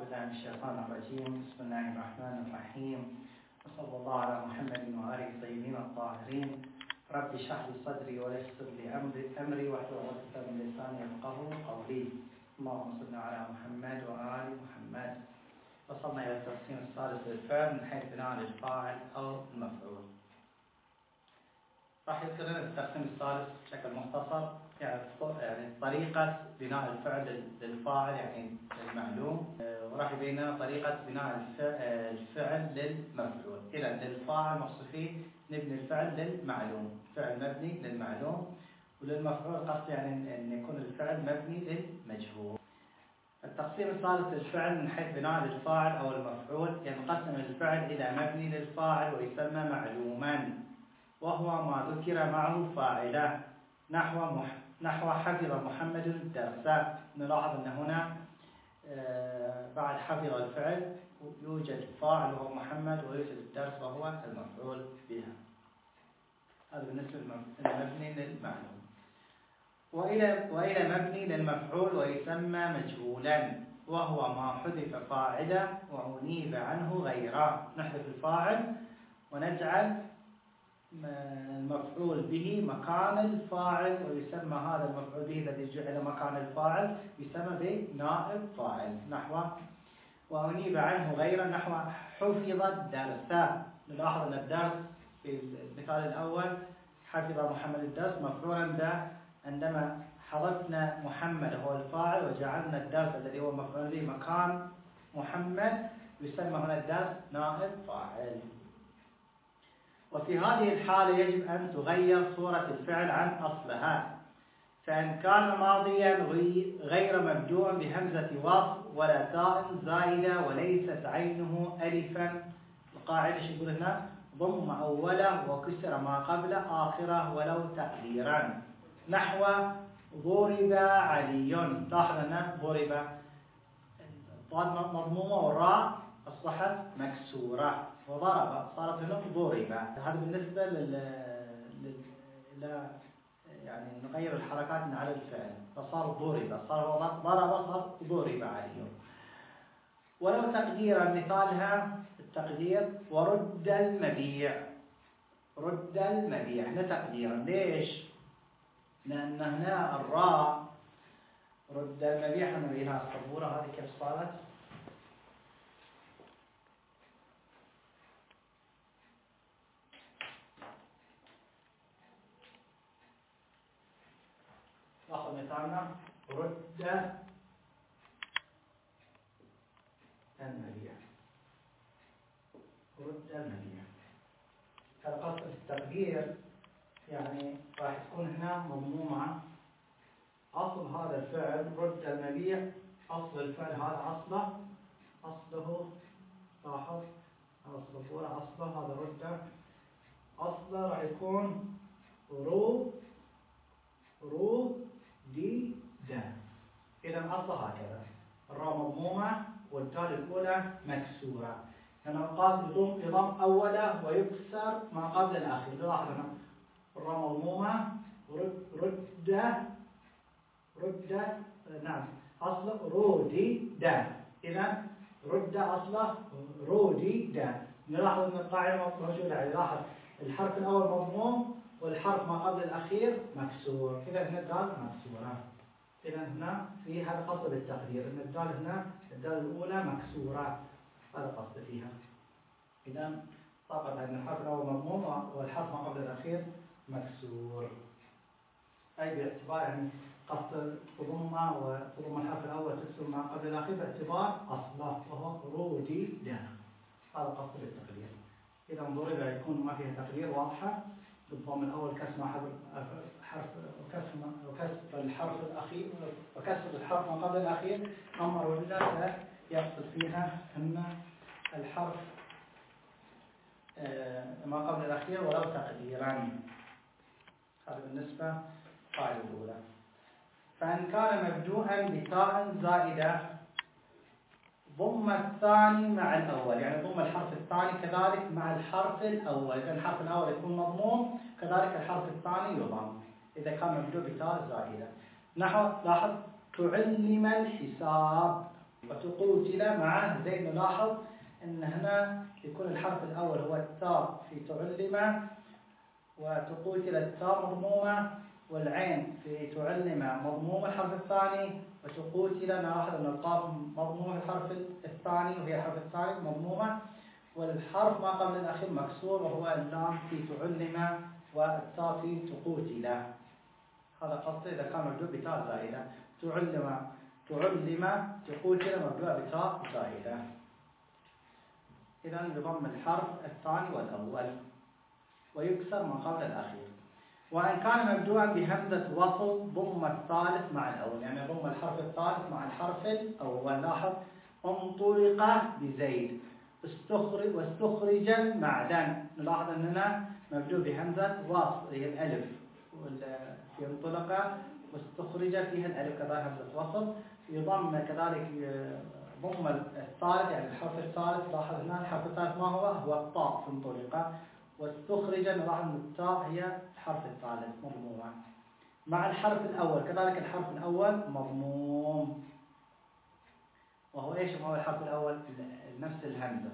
بالله من الشيطان الرجيم. بسم الله الرحمن الرحيم، وصلى الله على محمد وآله الطيبين الطاهرين. رب اشرح لي صدري ويسر لي أمري واحلل عقدة من لساني يفقهوا قولي. اللهم صل على محمد وآل محمد. وصلنا إلى التقسيم الثالث للفعل من حيث بناء الفاعل أو المفعول. راح يذكر لنا التقسيم الثالث بشكل مختصر، يعني طريقة بناء الفعل للفاعل يعني المعلوم، وراح يبين لنا طريقة بناء الفعل للمفعول. إذا للفاعل مقصود فيه نبني الفعل للمعلوم، فعل مبني للمعلوم، وللمفعول قصد يعني أن يكون الفعل مبني للمجهول. التقسيم الثالث للفعل من حيث بناء الفاعل أو المفعول، ينقسم الفعل إلى مبني للفاعل ويسمى معلوما، وهو ما ذكر معه فاعله، نحو حفظ محمد الدرس. نلاحظ أن هنا بعد حفظ الفعل يوجد فاعل وهو محمد، ويوجد الدرس وهو المفعول بها. هذا بالنسبة للمبني للمعلوم. وإلى مبني للمفعول ويسمى مجهولا، وهو ما حذف فاعله وأنيب عنه غيره. نحذف الفاعل ونجعل المفعول به مكان الفاعل، ويسمى هذا المفعول به الذي جعل مكان الفاعل يسمى بنائب فاعل. نحو وأنيب عنه غيره، نحو حفظ الدرس. نلاحظ أن الدرس في المثال الأول حفظ محمد الدرس مفعولا به، عندما حذفنا محمد هو الفاعل وجعلنا الدرس الذي هو مفعول به مكان محمد، يسمى هنا الدرس نائب فاعل. وفي هذه الحالة يجب أن تغير صورة الفعل عن أصلها، فإن كان ماضيا غير مبدوء بهمزة وصل ولا تاء زائدة وليست عينه ألفا. القاعدة شو يقول هنا؟ ضم أوله وكسر ما قبل آخره ولو تقديرا. نحو ضرب علي. لاحظ هنا ضرب الضاد مضمومة والراء أصبحت مكسورة، وضرب صارت هنا ضرب. هذا بالنسبة يعني نغير الحركات من على الفعل، فصار ضرب، صار ضرب، صار ضرب عليه. ولو تقديرا مثالها التقدير ورد المبيع. رد المبيع هنا تقديرا. ليش؟ لأن هنا الراء رد المبيع احنا نبينها السبورة هذه كيف صارت. لاحظ مثالنا رد المبيع. رد المبيع. فالقصد في التقدير يعني راح تكون هنا مضمومة. أصل هذا الفعل رد المبيع، أصل الفعل هذا أصله لاحظ هذا الصفورة أصله هذا رد، أصله راح يكون رو دي دا. إذا أصله هكذا، الراء مضمومة والدال الأولى مكسورة. لأنه قال يضم أوله ويكسر ما قبل الأخير. لاحظ هنا الراء مضمومة رد نعم أصله رودي دا. إذا رد أصله رودي دا. نلاحظ أن القاعدة موجودة، يعني لاحظ الحرف الأول مضموم والحرف ما قبل الأخير مكسور. إذا هنا الدال مكسورة. إذا هنا في هذا قصد بالتقدير أن الدال هنا الدال الأولى مكسورة، هذا قصد فيها. إذا طبقا أن الحرف الأول مضموم والحرف ما قبل الأخير مكسور، أي باعتبار يعني قصد تضمه وتضم الحرف الأول تكسر ما قبل الأخير باعتبار أصله وهو رودي دا. هذا قصد بالتقدير. إذا ضرب يكون ما فيها تقدير واضحة، بالضم الأول كسر حرف وكسر الحرف الأخير وكسر الحرف ما قبل الأخير. أما رودي يقصد فيها أن الحرف ما قبل الأخير ولو تقديرا. هذا بالنسبة للقاعدة الأولى. فإن كان مبدوءا بتاء زائدة ضم الثاني مع الأول، يعني ضم الحرف الثاني كذلك مع الحرف الأول. إذا الحرف الأول يكون مضموم كذلك الحرف الثاني يضم إذا كان مبدوء بتاء زائدة. نحو لاحظ تعلم الحساب. وتقوتل مع زين. نلاحظ أن هنا يكون الحرف الأول هو التاء في تعلم، وتقوتل التاء مضمومة، والعين في تعلم مضمومة الحرف الثاني، وتقوتل نلاحظ أن القاف مضمومة الحرف الثاني وهي الحرف الثالث مضمومة، والحرف ما قبل الأخير مكسور وهو اللام في تعلم والتاء في تقوتل. هذا قصدي إذا كان مبدوء بتاء زائدة. تعلم تقوتل مبدوء بتاء زائدة. إذا بضم الحرف الثاني والأول ويكسر ما قبل الأخير. وإن كان مبدوءا بهمزة وصل ضم الثالث مع الأول، يعني ضم الحرف الثالث مع الحرف الأول. لاحظ انطلق بزيد، واستخرج المعدن. نلاحظ أننا مبدوء بهمزة وصل هي الألف، في انطلق واستخرج فيها الألف كذلك همزة وصل. يضم كذلك ضم الثالث يعني الحرف الثالث. لاحظ هنا الحرف الثالث ما هو الطاء في انطلق، واستخرج نلاحظ أن التاء هي الحرف الثالث مضمومة مع الحرف الأول. كذلك الحرف الأول مضموم، وهو ايش هو الحرف الأول؟ نفس الهمزة.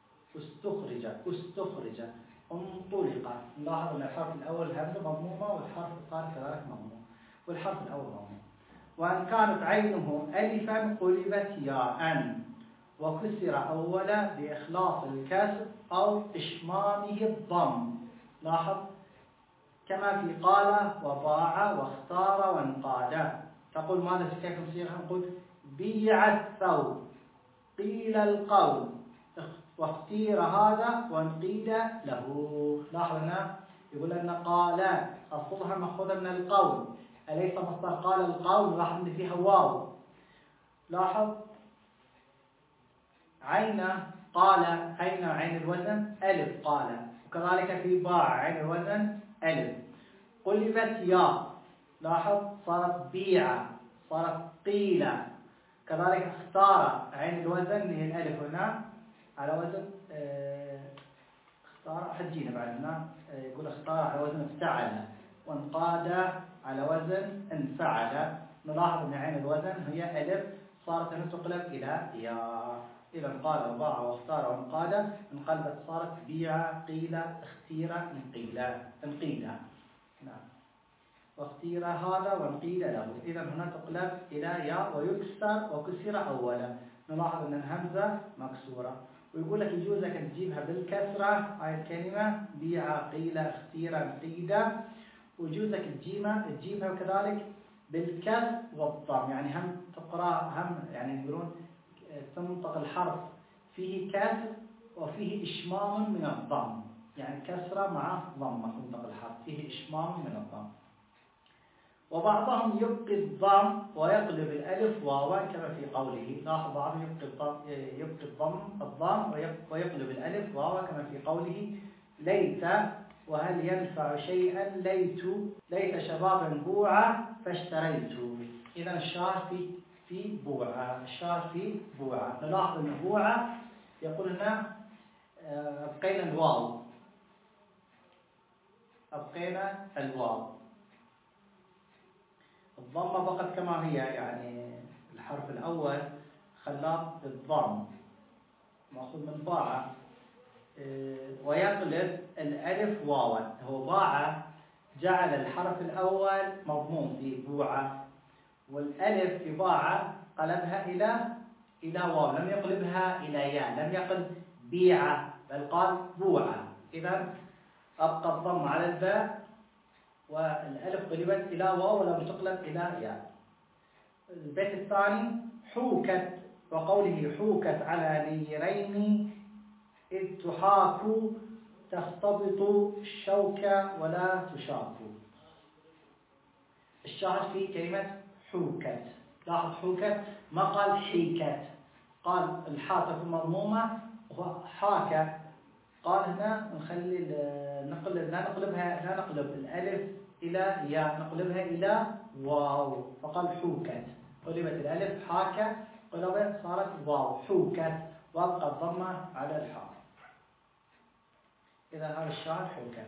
استخرج انطلق. نلاحظ أن الحرف الأول الهمزة مضمومة والحرف الثالث كذلك مضموم، والحرف الأول مضموم. وأن كانت عينه ألفا قلبت ياء، وكسر أولا بإخلاص الكسر أو إشمامه الضم. لاحظ كما في قال وباع واختار وانقاد. تقول ماذا كيف نصيغها؟ نقول بيع الثوب، قيل القول، واختير هذا وانقيد له. لاحظ هنا يقول لنا قال أصلها مأخوذة من القول، أليس مصدر قال القول؟ لاحظ أن فيها واو. لاحظ عين قال، عين الوزن ألف قال، وكذلك في باع عين الوزن ألف. قلبت ياء، لاحظ صارت بيع، صارت قيل. كذلك اختار عين الوزن هي الألف هنا على وزن اختار. حجينا بعد هنا يقول اختار على وزن افتعل، وانقاد على وزن انفعل. نلاحظ أن عين الوزن هي ألف صارت هنا تقلب إلى ياء. إذا قال وباع واختار وانقاد انقلبت صارت بيع قيل اختير انقيل. نعم. واختير هذا وانقيل له. إذا هنا تقلب إلى ياء وكسر أولا. نلاحظ أن الهمزة مكسورة، ويقول لك يجوز لك تجيبها بالكسرة هاي الكلمة بيع قيل اختير انقيد، ويجوز لك تجيبها كذلك بالكسر والضم. يعني هم تقرأ هم يعني يقولون تنطق الحرف فيه كسر وفيه إشمام من الضم، يعني كسرة مع ضمة تنطق الحرف فيه إشمام من الضم. وبعضهم يبقي الضم ويقلب الألف واوا كما في قوله. لاحظ بعضهم يبقي الضم ويقلب الألف واوا كما في قوله ليت وهل ينفع شيئا ليت شبابا بوعة فاشتريت. إذا الشاهد في بوعة، الشاهد في بوعة. نلاحظ أن بوعة يقول هنا أبقينا الواو، الضمة بقت كما هي، يعني الحرف الأول خلاه بالضم مأخوذ من باع، ويقلب الألف واوا. هو باع جعل الحرف الأول مضموم في بوعة، والألف في باع قلبها إلى واو، لم يقلبها إلى ياء، لم يقل بيعة بل قال بوعة. إذا أبقى الضم على الباء والألف قلبت إلى واو ولم تقلب إلى ياء. البيت الثاني حوكت، وقوله حوكت على نيرين إذ تحاك تختبط الشوك ولا تشاك. الشاهد في كلمة حوكت. لاحظ حوكت ما قال حيكت، قال الحاء تكون مضمومة وحاك. قال هنا نخلي لا نقلب الألف إلى ياء، نقلبها إلى واو، فقال حوكت. قلبت الألف حاك، قلبت صارت واو حوكت، وابقى الضمة على الحاء. إذا هذا الشاهد حوكت.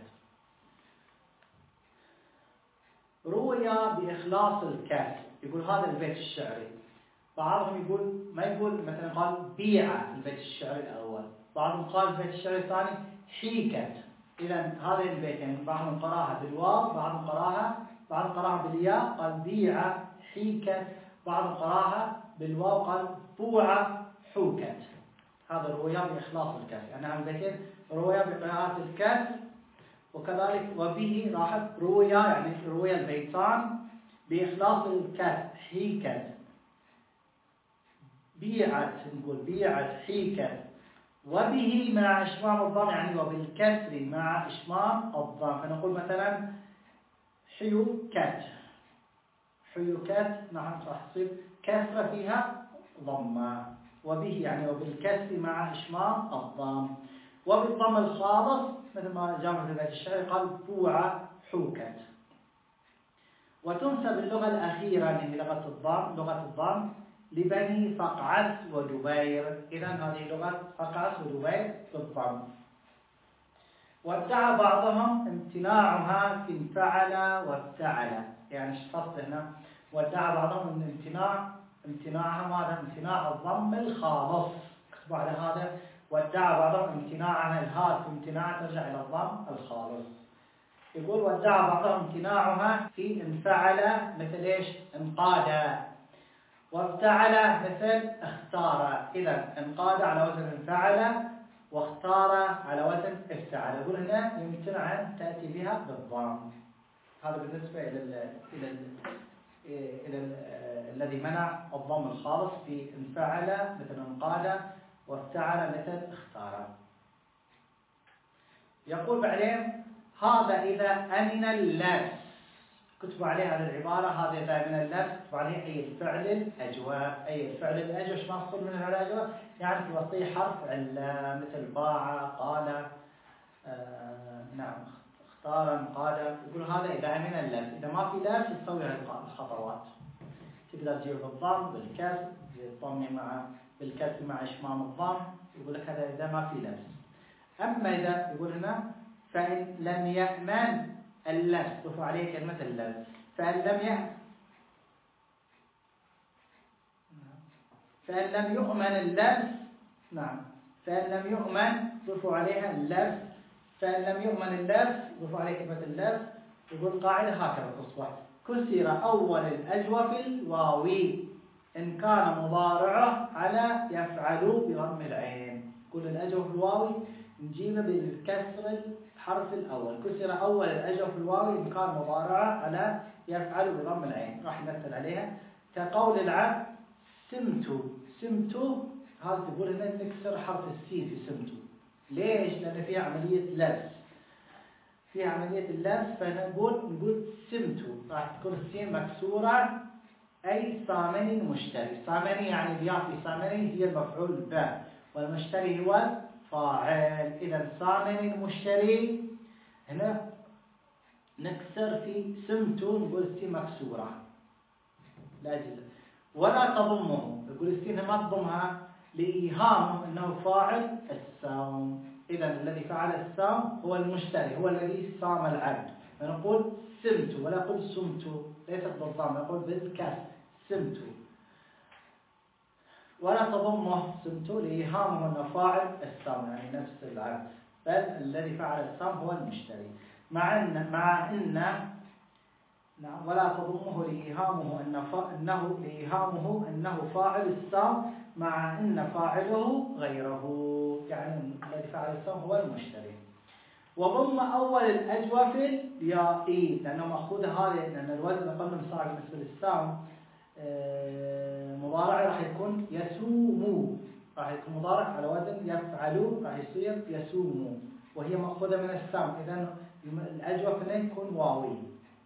روي بإخلاص الكسر. يقول هذا البيت الشعري بعضهم يقول ما يقول مثلا قال بيع في البيت الشعري الأول، بعضهم قال في البيت الشعري الثاني حيكت. إذا هذين البيتين بعضهم قراها بالواو، بعضهم قراها بالياء قال بيع حيكت، بعضهم قراها بالواو قال بوع حوكت. هذا رويا بإخلاص الكسر، يعني البيتين رويا بقراءة الكسر، وكذلك وبه راحت رويا يعني رويا البيتان بإخلاص الكسر حيكت. بيعت نقول بيعت حيكت، وبه مع إشمام الضم يعني وبالكسر مع إشمام الضم، فنقول مثلا حيوكت. حيوكت نعم راح تصير كسرة فيها ضمة، وبه يعني وبالكسر مع إشمام الضم، وبالضم الخالص مثل ما جاء في بيت الشعر قال بوع حوكت. وتنسب اللغة الأخيرة اللي هي لغة الضم لبني فقعس ودبير. إذا هذه لغة فقعس ودبير بالضم. وادعى بعضهم امتناعها في انفعل وافتعل، يعني ايش قصد هنا؟ وادعى بعضهم ان امتناعها ماذا؟ امتناع الضم الخالص. اكتبوا على هذا. وادعى بعضهم امتناعها، الهاء في امتناع ترجع الى الضم الخالص. يقول وادعى بعضهم امتناعها في انفعل مثل ايش؟ انقاد، وافتعل مثل اختار. اذا انقاد على وزن انفعل، واختار على وزن افتعل. يقول هنا يمتنع ان تاتي بها بالضم. هذا بالنسبه الى الذي منع الضم الخالص في انفعل مثل انقاد، وافتعل مثل اختار. يقول بعدين هذا اذا امن اللبس. كتبوا عليه هذه العباره، هذا اذا امن اللبس كتبوا عليه اي الفعل الاجوف. اي الفعل الاجوف ايش مقصود من الفعل الاجوف؟ يعني في وسطه حرف عله مثل باع قال نعم اختار انقاد. يقول هذا اذا امن اللبس. اذا ما في لبس تسوي الخطوات، تقدر تجيب بالضم بالكسر، الضم مع بالكسر مع اشمام الضم. يقول لك هذا اذا ما في لبس. اما اذا يقول هنا فان لم يامن اللبس، ضفوا عليه كلمه اللبس. فان لم يؤمن اللبس، نعم فان لم يؤمن ضفوا عليها اللبس. فان لم يؤمن اللبس ضفوا عليه كلمه اللبس. يقول قاعده هكذا تصبح: كسر أول الأجوف الواوي إن كان مضارعه على يفعل بضم العين. كل الأجوف الواوي نجيبه بالكسر الحرف الأول. كسر أول الأجوف الواوي إن كان مضارعه على يفعل بضم العين. راح نمثل عليها كقول العبد سمت. سمت هذا تقول هنا نكسر حرف السين في سمت. ليش؟ لأن فيها عملية لبس، في عملية اللبس. فنقول سمت، راح تكون السين مكسورة. أي ثامن مشتري. ثامن يعني الياء في ثامن هي المفعول به، والمشتري هو الفاعل. إذا ثامن مشتري هنا نكسر في سمت، نقول السين مكسورة لا يجوز. ولا تضمه، يقول السين ما تضمها لإيهامه أنه فاعل السوم. إذا الذي فعل السوم هو المشتري، هو الذي صام العبد. فنقول سمت ولا نقول سمت، ليست بالضم، نقول بالكسر سمت. ولا تضمه سمت لإيهامه أنه فاعل السوم يعني نفس العبد، بل الذي فعل السوم هو المشتري. مع إن نعم ولا تضمه لإيهامه أنه فاعل السوم، مع إن فاعله غيره، يعني الذي فعل السوم هو المشتري. وضم أول الأجوف اليائي، لأنه مأخوذ هذا، لأن الوزن قلنا صار بالنسبة للسوم مضارع راح يكون يسوم، راح يكون مضارع على وزن يفعل، راح يصير يسوم، وهي مأخوذة من السوم. إذا الأجوف هنا يكون واوي.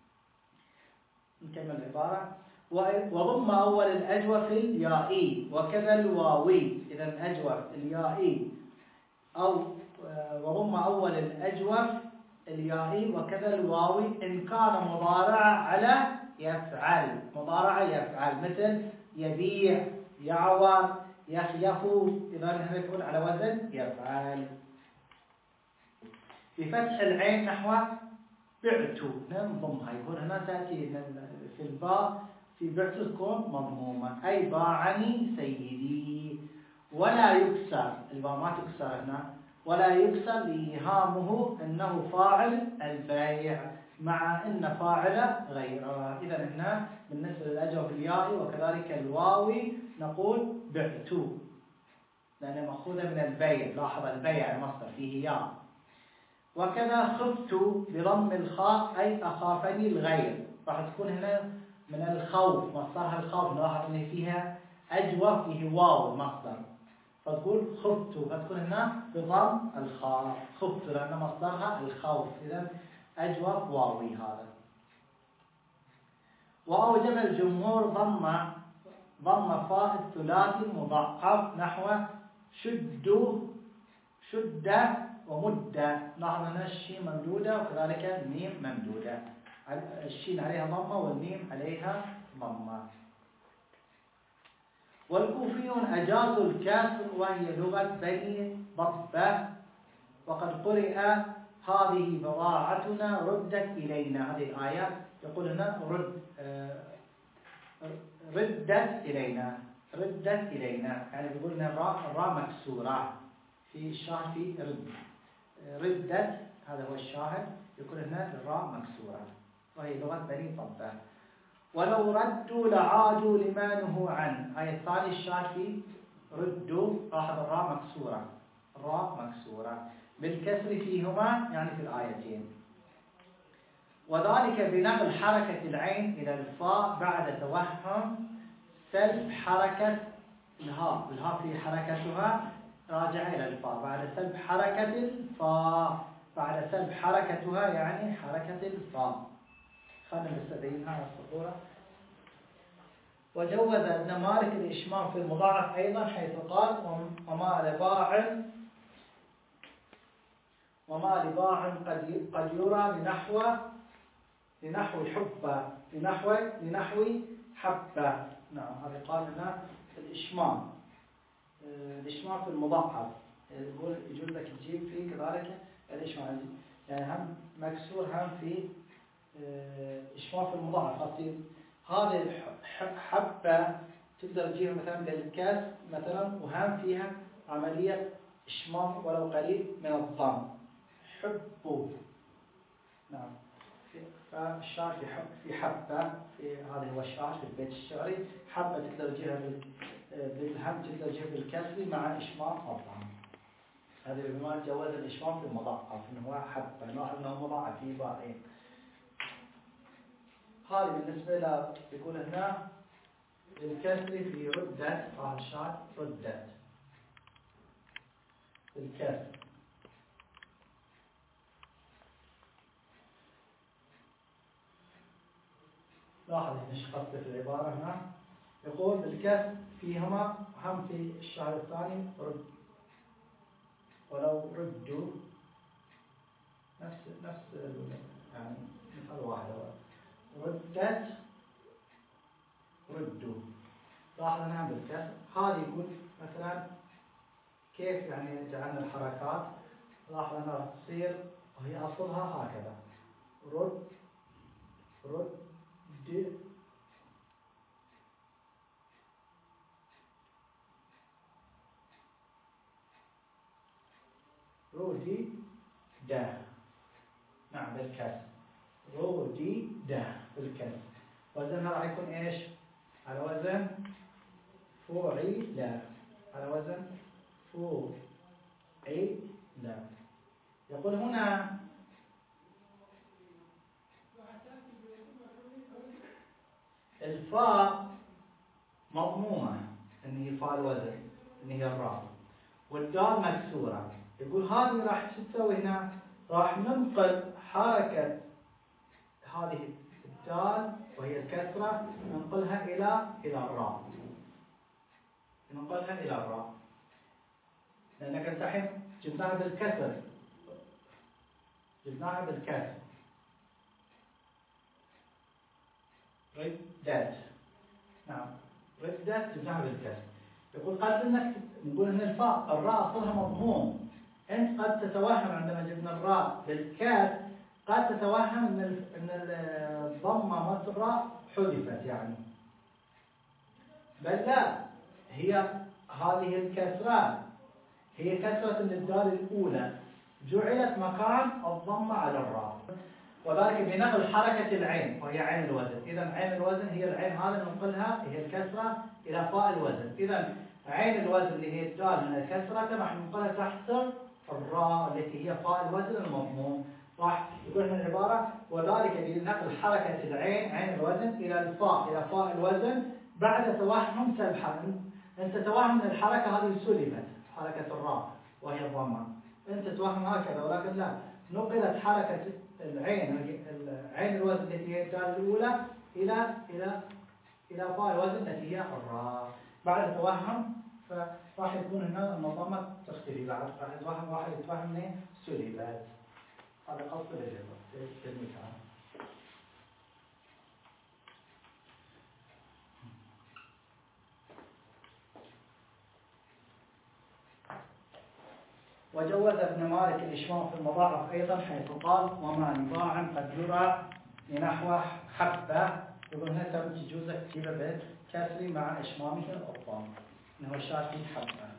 نكمل العبارة: وضم أول الأجوف اليائي وكذا الواوي. إذا الأجوف اليائي أو وضم أول الأجوف اليائي وكذا الواوي إن كان مضارع على يفعل. مضارع يفعل مثل يبيع يعور يخيف. إذا هنا يكون على وزن يفعل. بفتح العين نحو بعت ننضمها. يكون هنا تأتي في الباء في بعت تكون مضمومة، أي باعني سيدي. ولا يكسر، الباء ما تكسر هنا، ولا يكسر لإيهامه أنه فاعل البيع مع أن فاعل غيره. إذا هنا بالنسبة للأجوبة اليائي وكذلك الواوي نقول بعت، لأنها مأخوذة من البيع. لاحظ البيع المصدر فيه ياء. وكذا خفت بضم الخاء أي أخافني الغير، راح تكون هنا من الخوف، مصدرها الخوف. نلاحظ أن فيها أجوف فيه واو المصدر، فتقول خفت، فتكون هنا بضم الخاء خفت لأن مصدرها الخوف. إذا أجوف واوي هذا. وأوجب الجمهور ضم فاء الثلاثي المضاعف نحو شد ومد. لاحظ هنا الشين ممدودة وكذلك الميم ممدودة، الشين عليها ضمة والميم عليها ضمة. والكوفيون أجازوا الكسر وهي لغة بني ضبة، وقد قرئ هذه بضاعتنا ردت إلينا. هذه الآيات يقول هنا ردت إلينا، يعني بيقول لنا الراء مكسورة في الشاهد في ردت، هذا هو الشاهد، يقول هنا الراء مكسورة وهي لغة بني ضبة. ولو ردوا لعادوا لما نهوا عنه. آية الثانية الشاهد في ردوا، لاحظ الراء مكسورة بالكسر فيهما، يعني في الآيتين. وذلك بنقل حركة العين إلى الفاء بعد توهم سلب حركة الهاء في حركتها راجعة إلى الفاء بعد سلب حركة الفاء، بعد سلب حركتها يعني حركة الفاء. خلنا نستبينها على السطورة. وجوز ابن مالك الإشمام في المضاعف أيضا، حيث قال وما لباع قد يرى لنحو حبة. نعم، هذا قال لنا الإشمام في المضاعف، يقول يجوز لك تجيب فيه كذلك الإشمام، يعني هم مكسور هم في إشمام في المضاعف. هذه حبة تقدر تجيبها مثلا بالكاس مثلا، وهم فيها عملية إشمام ولو قليل من الضم. حبوا، نعم، فالشعر في حبة، هذا هو الشعر في البيت الشعري. حبة تقدر تجيبها بالهم، تقدر تجيبها بالكسر مع إشمام الضم. هذا بما جواز الإشمام في المضاعف، إنه هو حبة، نوع أنه مضاعف فيه باءين. هذه بالنسبة له يقول هنا بالكسر في ردت، هذا الشعر ردت بالكسر. لاحظ ايش قصده في العبارة هنا، يقول بالكسر فيهما، هم في الشعر الثاني رد، ولو ردوا نفس يعني مثال واحد، ردت ردوا. لاحظ هنا بالكسر. هذه يقول مثلا كيف يعني جعلنا الحركات. لاحظ هنا راح تصير وهي اصلها هكذا، رد رودي ده، نعم بالكسر، رودي ده بالكسر. وزنها راح يكون ايش؟ على وزن فعل، على وزن فعل. يقول هنا الفاء مضمومة، ان هي فاء الوزن، ان هي الراء، والدال مكسورة. يقول هذه راح تسوي هنا، راح ننقل حركة هذه الدال وهي الكسرة، ننقلها إلى الراء، ننقلها إلى الراء، لأنك الحين جبناها بالكسر، ردت، نعم ردت جبناها بالكسر. يقول قد انك نقول ان الراء اصلها مضموم، انت قد تتوهم عندما جبنا الراء بالكاف، قد تتوهم ان الضمه مالت الراء حذفت، يعني بل لا، هي هذه الكسرة هي كسرة الدال الأولى جعلت مكان الضمة على الراء، وذلك بنقل حركة العين وهي عين الوزن. إذا عين الوزن هي العين هذا ننقلها هي الكسرة إلى فاء الوزن. إذا عين الوزن اللي هي الدال من الكسرة راح ننقلها تحت الراء التي هي فاء الوزن المضموم. راح يقول لنا العبارة وذلك بنقل حركة العين عين الوزن إلى الفاء إلى فاء الوزن بعد توهم سلب حرف. أنت توهم ان الحركة هذه سلبت حركة الراء وهي الضمة، أنت توهم هكذا، ولكن لا، نقلت حركة عين الوزن التي هي الدال الأولى إلى فاء الوزن التي هي الراء بعد توهم. فراح يكون هنا الضمة تختفي بعد راح يتوهم واحد يتوهم انه سلبت. هذا قصد المثال. وجوز ابن مالك الإشمام في المضاعف أيضا حيث قال وما مضاعا قد يرى لنحو حبة. يقول هنا تجوز كتيبة بالكسر مع إشمامه الضم إنه شاكي حبة.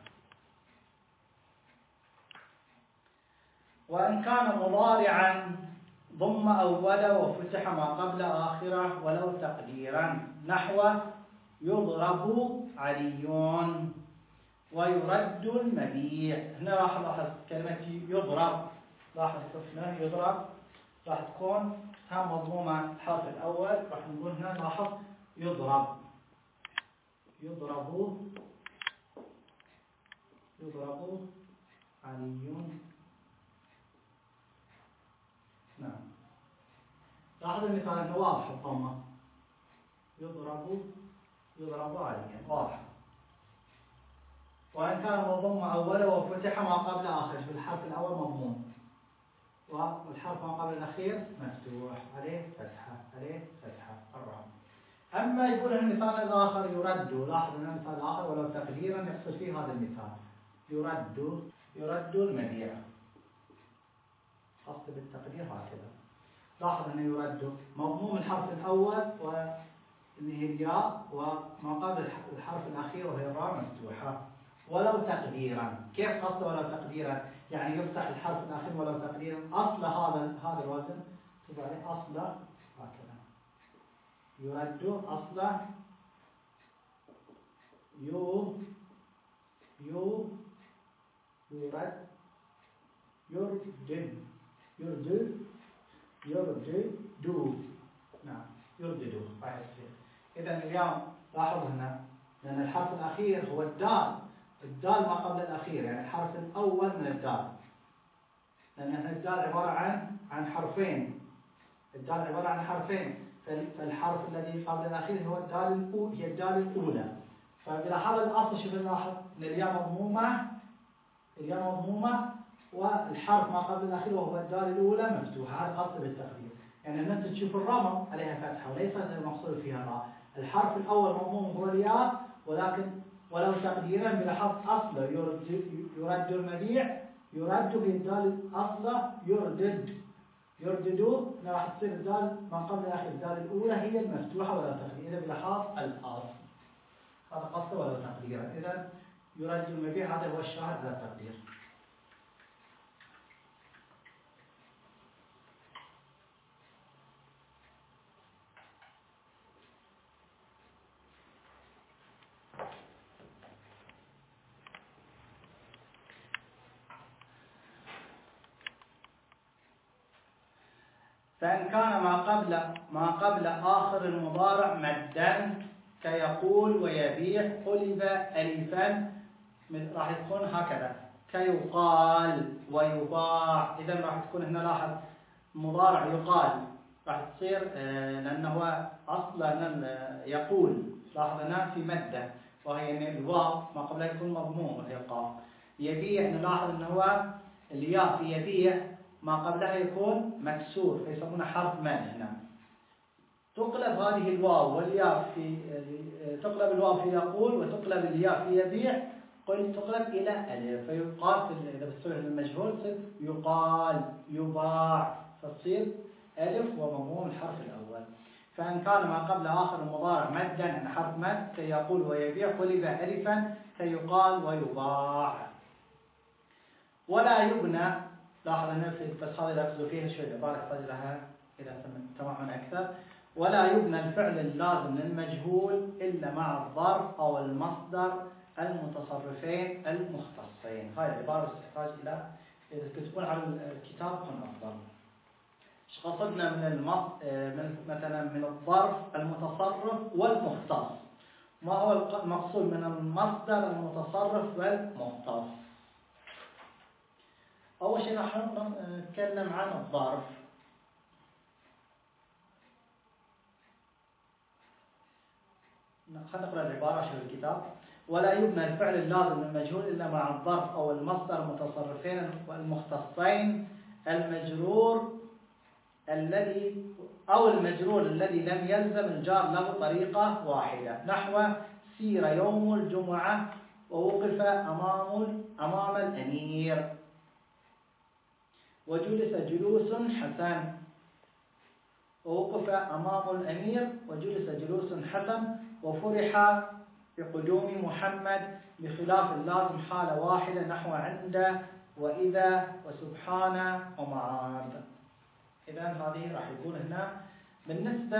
وإن كان مضارعا ضم أوله وفتح ما قبل آخره ولو تقديرا نحو يضرب علي ويرد المبيع. هنا راح نلاحظ كلمة يضرب، لاحظ هنا يضرب راح تكون هم مضمومة الحرف الأول، راح نقول هنا لاحظ يضرب علي. نعم، لاحظ المثال انه واضح الضمة يضرب عليا واضح. وإن كان مضم أوله وفتح ما قبل آخره، بالحرف الأول مضموم والحرف ما قبل الأخير مفتوح عليه فتحة الراء. أما يقول المثال الآخر يرد، لاحظ أن المثال الآخر ولو تقديرا يقصد فيه هذا المثال يرد المبيع، قصد بالتقدير هكذا. لاحظ أنه يرد مضموم الحرف الأول واللي هي الياء وما قبل الحرف الأخير وهي الراء مفتوحة ولو تقديرا. كيف قصد ولو تقديرا؟ يعني يفتح الحرف الأخير ولو تقديرا. أصل هذا الوزن تبع عليه أصله هكذا يرد أصله يردد. إذا اليوم لاحظوا هنا لأن الحرف الأخير هو الدال ما قبل الأخير، يعني الحرف الأول من الدال، لأن الدال عبارة عن حرفين. فالحرف الذي قبل الأخير هو هي الدال الأولى. فبلاحظ الأصل شوف نلاحظ أن الياء مضمومة والحرف ما قبل الأخير وهو الدال الأولى مفتوحة. هذا قصد بالتقدير، يعني أنت تشوف الراء عليها فتحة وليس المقصود فيها الراء. الحرف الأول مضموم هو الياء، ولكن ولو تقديرا بلاحظ أصله يرد المبيع، يرد بالدال أصله يرددوا. راح تصير الدال ما قبل الأخير الدال الأولى هي المفتوحة ولا تقدير. إذا بلاحظ الأصل هذا قصده ولا تقديرا. إذا يرد المبيع هذا هو الشاهد على التقدير. فإن كان ما قبل آخر المضارع مدا كيقول ويبيع قلب ألفا راح تكون هكذا كيقال ويباع. إذا راح تكون هنا لاحظ مضارع يقال راح تصير لأنه أصلا يقول. لاحظ هنا في مدة وهي الواو ما قبلها يكون مضموم وهي القاف. يبيع نلاحظ أنه هو الياء في يبيع ما قبلها يكون مكسور فيسمونه حرف مد. هنا تقلب هذه الواو والياء تقلب الواو في يقول وتقلب الياء في يبيع تقلب إلى ألف فيقال إذا بالصيغة المجهول تصير يقال يباع فتصير ألف ومضموم الحرف الأول. فإن كان ما قبل آخر المضارع مدا يعني حرف مد كيقول ويبيع قلب ألفا كيقال ويباع. ولا يبنى، لاحظ أن بس هذا يركزوا فيها شوي، العبارة يحتاج لها إلى تمعن أكثر. ولا يبنى الفعل اللازم للمجهول إلا مع الظرف أو المصدر المتصرفين المختصين. هاي العبارة تحتاج إلى إذا تكتبون على الكتاب يكون أفضل. ايش قصدنا من مثلا من الظرف المتصرف والمختص؟ ما هو المقصود من المصدر المتصرف والمختص؟ أول شيء راح نتكلم عن الظرف. خلينا نقرأ العبارة شوف الكتاب. ولا يبنى الفعل اللازم للمجهول إلا مع الظرف أو المصدر المتصرفين والمختصين المجرور الذي لم يلزم الجار له طريقة واحدة، نحو سير يوم الجمعة ووقف أمام الأمير، وجلس جلوس حسن، ووقف أمام الأمير وجلس جلوس حسن، وفرح بقدوم محمد، بخلاف اللازم حالة واحدة، نحو عند وإذا وسبحان ومعاد. إذا هذه راح يكون هنا بالنسبة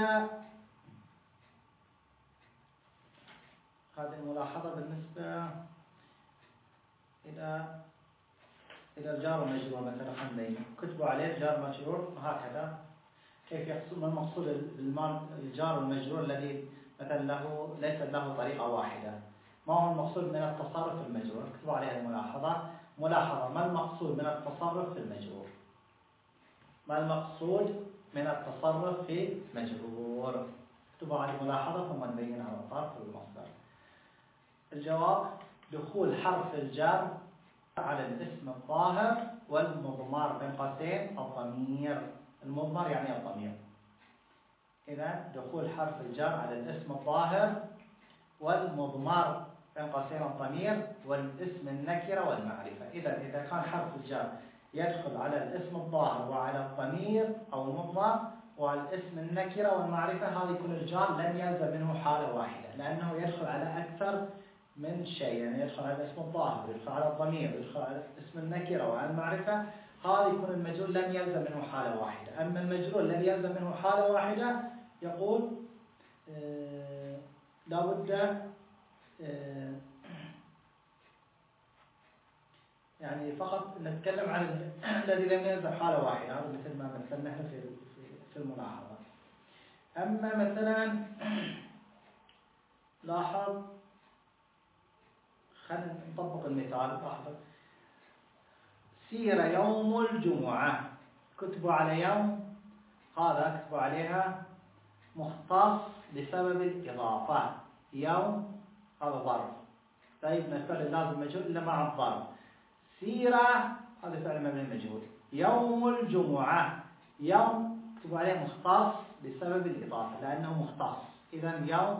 هذه الملاحظة بالنسبة إلى الجار والمجرور. مثلا خلينا كتبوا عليه جار مجرور هكذا، كيف يقصد ما المقصود الجار والمجرور الذي مثلا ليس له طريقة واحدة. ما هو المقصود من التصرف في المجرور؟ اكتبوا عليها الملاحظة. ملاحظة: ما المقصود من التصرف في المجرور؟ ما المقصود من التصرف في مجرور؟ اكتبوا على الملاحظة ثم نبين على الظرف والمصدر. الجواب: دخول حرف الجر على الاسم الظاهر والمضمر بين قوسين الضمير. المضمر يعني الضمير. إذا دخول حرف الجر على الاسم الظاهر والمضمر بين قوسين الضمير والاسم النكرة والمعرفة. إذا كان حرف الجر يدخل على الاسم الظاهر وعلى الضمير أو المضمر وعلى الاسم النكرة والمعرفة، هذا يكون الجار لن يلزم منه حالة واحدة، لأنه يدخل على أكثر من شيء. يعني يدخل على الاسم الظاهر ويدخل على الضمير ويدخل على اسم النكرة وعلى المعرفة. هذا يكون المجرور لن يلزم منه حالة واحدة. أما المجرور الذي يلزم منه حالة واحدة يقول لابد يعني فقط نتكلم عن الذي لم يلزم حالة واحدة. هذا مثل ما مثلنا احنا في الملاحظة. أما مثلا لاحظ، خلينا نطبق المثال. لاحظ سير يوم الجمعة، كتبوا على يوم، هذا كتبوا عليها مختص بسبب الإضافة. يوم هذا ظرف، لا يبنى الفعل اللازم مجهول إلا مع الظرف. سيرة هذا فعل مبني مجهول. يوم الجمعة، يوم اكتبوا عليه مختص بسبب الإضافة لأنه مختص. إذا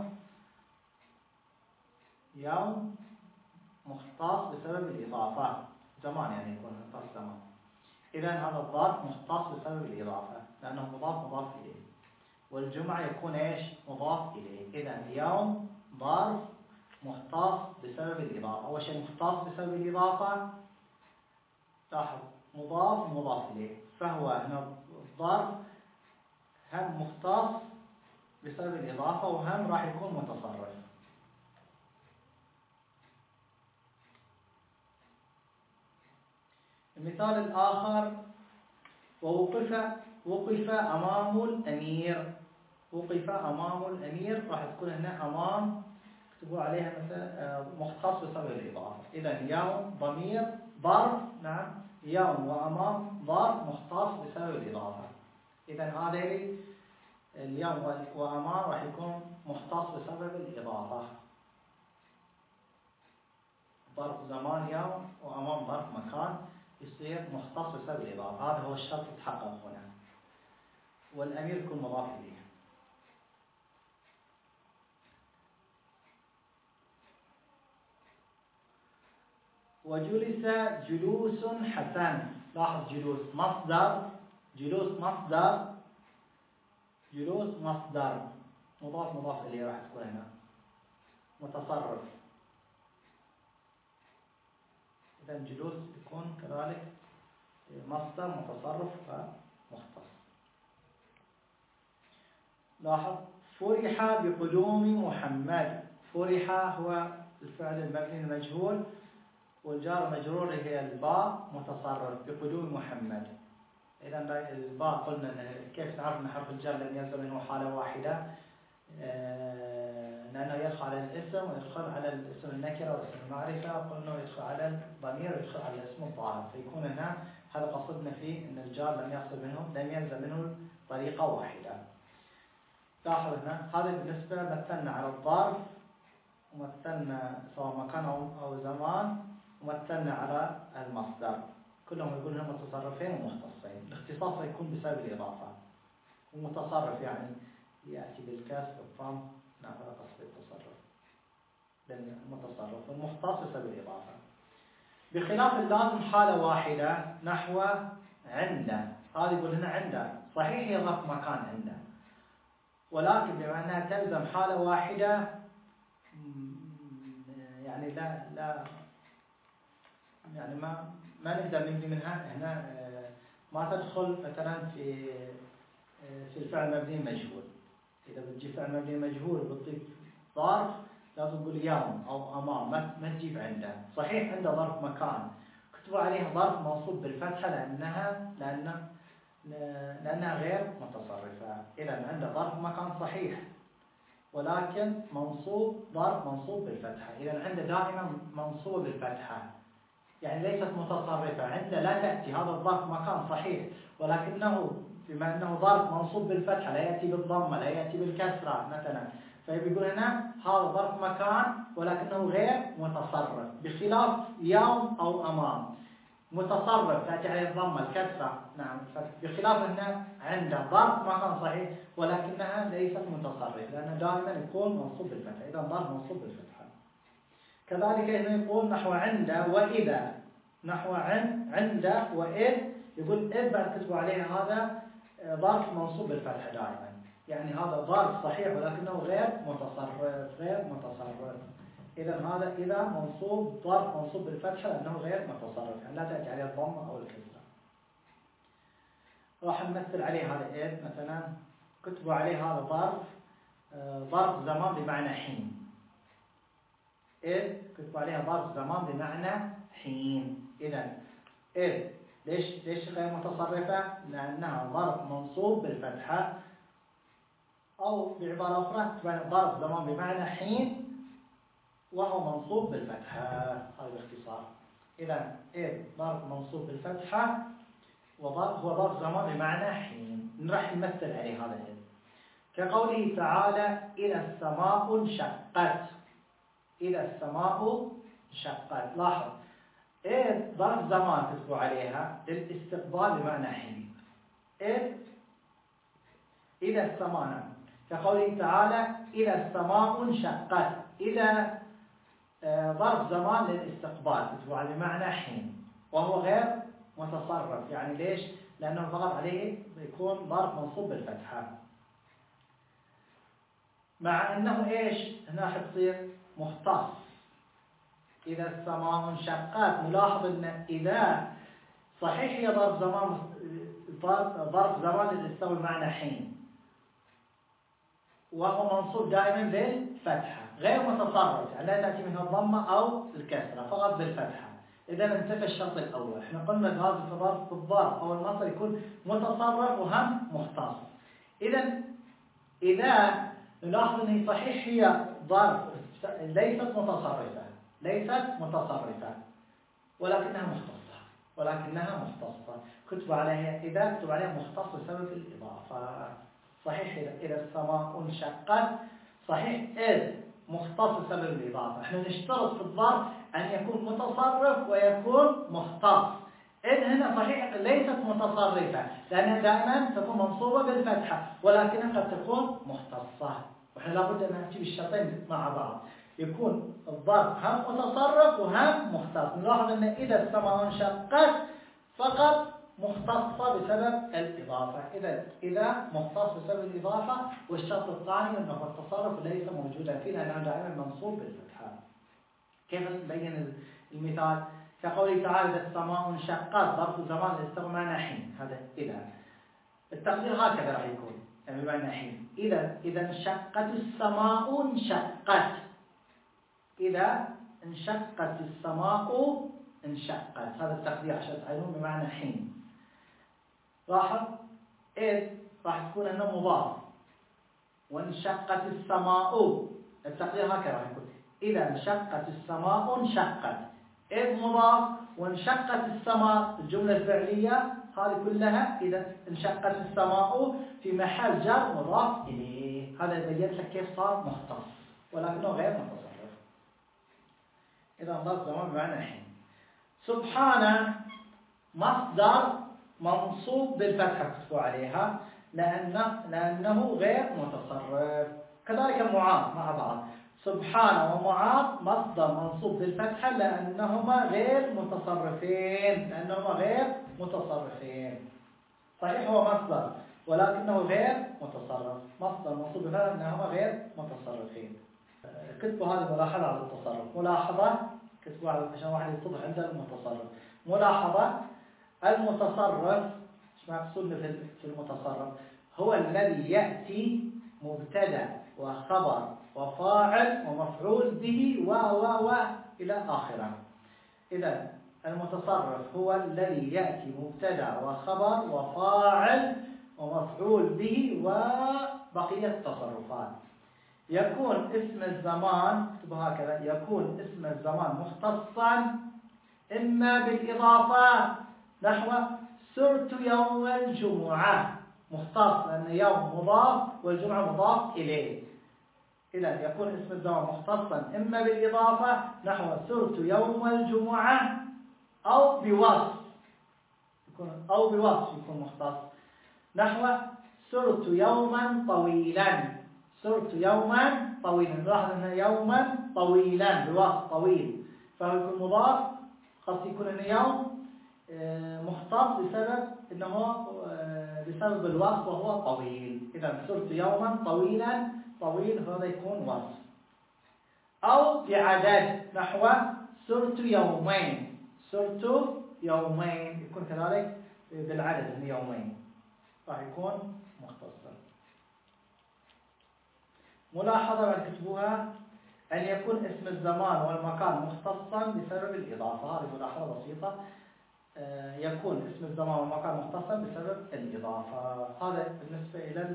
يوم مختص بسبب الإضافة، زمان يعني يكون مختص زمان. إذا هذا الظرف مختص بسبب الإضافة لأنه مضاف إليه. والجمعة يكون إيش؟ مضاف إليه. إذا يوم ظرف مختص بسبب الإضافة. أول شيء مختص بسبب الإضافة، لاحظ مضاف إليه، فهو هنا الظرف هم مختص بسبب الإضافة وهم راح يكون متصرف. المثال الآخر: ووقف أمام الأمير. وقف أمام الأمير راح تكون هنا أمام، اكتبوا عليها مثلا مختص بسبب الإضافة. إذا يوم ضمير ظرف، نعم، يوم وأمام ظرف مختص بسبب الإضافة. إذا هذا اليوم وأمام راح يكون مختص بسبب الإضافة. ظرف زمان يوم وأمام ظرف مكان يصير مختص بسبب الإضافة. هذا هو الشرط يتحقق هنا. والأمير يكون مضاف إليه. وجلس جلوس حسن. لاحظ جلوس مصدر، جلوس مصدر جلوس مصدر مضاف إليه راح تكون هنا متصرف. إذا جلوس يكون كذلك مصدر متصرف ومختص. لاحظ فرح بقدوم محمد. فرح هو الفعل المبني المجهول والجار مجرور هي الباء متصرف بقدوم محمد. إذا الباء قلنا كيف نعرف أن حرف الجر لم يلزم منه حالة واحدة؟ لأنه يدخل على الاسم ويدخل على الاسم النكرة واسم المعرفة، قلنا يدخل على الضمير ويدخل على الاسم الظاهر، فيكون هنا هذا قصدنا فيه أن الجار لم يلزم منه طريقة واحدة. لاحظ هنا هذا بالنسبة مثلنا على الظرف ومثلنا سواء مكان أو زمان ومثلنا على المصدر، كلهم يقولون هم متصرفين ومختصين. الاختصاص يكون بسبب الإضافة، ومتصرف يعني يأتي بالكسر والضم، نعم هذا قصد التصرف لأن المتصرف، والمختص بسبب الإضافة. بخلاف اللازم حالة واحدة نحو عند. هذا يقول هنا عند صحيح هي ظرف مكان عنده، ولكن بما أنها تلزم حالة واحدة يعني لا يعني ما نقدر نبني منها هنا، ما تدخل مثلا في الفعل مبني مجهول. إذا بتجيب فعل مبني مجهول وبتضيف ظرف لازم تقول يوم أو أمام، ما تجيب عنده. صحيح عنده ظرف مكان كتبوا عليه ظرف منصوب بالفتحة لأنها غير متصرفة. إذا عنده ظرف مكان صحيح ولكن ظرف منصوب بالفتحة. إذا عنده دائما منصوب بالفتحة يعني ليست متصرفة. عنده لا تأتي هذا الظرف مكان صحيح ولكنه بما أنه ظرف منصوب بالفتحة لا يأتي بالضمة لا يأتي بالكسرة مثلا، فيقول هنا هذا ظرف مكان ولكنه غير متصرف. بخلاف يوم أو أمام متصرف تأتي عليه الضمة الكسرة، نعم. بخلاف هنا عنده ظرف مكان صحيح ولكنها ليست متصرفة لأنه دائما يكون منصوب بالفتحة. إذا ظرف منصوب بالفتحة. كذلك هنا يقول نحو عند وإذا. نحو عند وإذ، يقول إذ بعد كتبوا عليه هذا ظرف منصوب بالفتحة دائما، يعني هذا ظرف صحيح ولكنه غير متصرف. إذا هذا إذا منصوب ظرف منصوب بالفتحة لأنه غير متصرف، يعني لا تأتي عليه الضمة أو الكسرة. راح نمثل عليه هذا إذ مثلا، كتبوا عليه هذا ظرف زمان بمعنى حين. إذ كتبوا عليها ظرف زمان بمعنى حين. إذا إذ ليش غير متصرفة؟ لأنها ظرف منصوب بالفتحة، أو بعبارة أخرى ظرف زمان بمعنى حين وهو منصوب بالفتحة. هذا باختصار. إذا إذ ظرف منصوب بالفتحة وهو ظرف زمان بمعنى حين. راح نمثل عليه هذا إذ كقوله تعالى إذا السماء انشقت. إذا السماء انشقت. لاحظ إذ ظرف زمان تكتبوا عليها للاستقبال بمعنى حين. إذا السماء كقوله تعالى إذا السماء انشقت. إذا ظرف زمان للاستقبال تكتبوا عليه بمعنى حين وهو غير متصرف. يعني ليش؟ لأنه فقط عليه يكون ظرف منصوب بالفتحة، مع أنه إيش هنا حتصير مختص. إذا السماء انشقت، نلاحظ أن إذا صحيح هي ظرف زمان للاستوى بمعنى حين وهو منصوب دائما بالفتحة غير متصرف، يعني لا تأتي منها الضمة أو الكسرة فقط بالفتحة. إذا انتفى الشرط الأول. احنا قلنا هذا في الظرف أو المصدر يكون متصرف وهم مختص. إذا نلاحظ أن صحيح هي ظرف ليست متصرفة ولكنها مختصة. كتب عليها إذا كتب عليها مختص بسبب الإضافة. صحيح إذا السماء انشقت صحيح إذ مختص بسبب الإضافة. احنا نشترط في الظرف أن يكون متصرف ويكون مختص. إذ هنا صحيح ليست متصرفة لأنها دائما تكون منصوبة بالفتحة ولكنها قد تكون مختصة، وإحنا لابد أن نأتي بالشرطين مع بعض، يكون الظرف هم متصرف وهم مختص. نلاحظ أن إذا السماء انشقت فقط مختصة بسبب الإضافة. إذا مختص بسبب الإضافة. والشرط الثاني أنه التصرف ليس موجودا فيه لأنه دائما منصوب بالفتحة. كيف نبين المثال؟ كقوله تعالى إذا السماء انشقت، ظرف زمان الاستغناء حين، هذا إذا. التقدير هكذا راح يكون يعني بمعنى حين. إذا انشقت السماء انشقت. إذا انشقت السماء انشقت، هذا التقدير عشان تعلمون بمعنى حين. لاحظ إذ راح تكون أنه مضاف، وانشقت السماء التقدير هكذا راح يكون إذا انشقت السماء انشقت. إذ مضاف، وانشقت السماء الجملة الفعلية هذه كلها إذا انشقت السماء في محل جر مضاف إليه. هذا يبين لك كيف صار مختص ولكنه غير متصرف. إذا نضاف زمان بمعنى حين. سبحانه مصدر منصوب بالفتحة كتبوا عليها لأنه غير متصرف. كذلك معاذ مع بعض. سبحانه ومعاذ مصدر منصوب بالفتحة لأنهما غير متصرفين. صحيح هو مصدر ولكنه غير متصرف. مصدر منصوب بالفتحة لأنهما غير متصرفين. كتبوا هذه ملاحظة على التصرف. ملاحظة كتبوا عشان واحد يتضح عند المتصرف. ملاحظة المتصرف ايش مقصودنا في المتصرف؟ هو الذي يأتي مبتدأ وخبر وفاعل ومفعول به و إلى آخره. إذا المتصرف هو الذي يأتي مبتدأ وخبر وفاعل ومفعول به وبقية التصرفات. يكون اسم الزمان اكتبوا هكذا، يكون اسم الزمان مختصا إما بالإضافة نحو سرت يوم الجمعة، مختص لأن يوم مضاف والجمعة مضاف إليه. إذا يكون اسم الزمان مختصا إما بالإضافة نحو سرت يوم الجمعة أو بوصف يكون مختص نحو سرت يوما طويلا. نلاحظ أن يوما طويلا بوصف طويل، فهو يكون مضاف قد يكون أن يوم مختص بسبب الوصف وهو طويل. إذا سرت يوما طويلا، طويل هذا يكون وصف. أو بعدد نحو سرت يومين يكون كذلك بالعدد من يومين راح يكون مختصا. ملاحظة بعد كتبوها أن يكون اسم الزمان والمكان مختصا بسبب الإضافة. هذه ملاحظة بسيطة. يكون اسم الزمان والمكان مختصا بسبب الإضافة. هذا بالنسبة إلى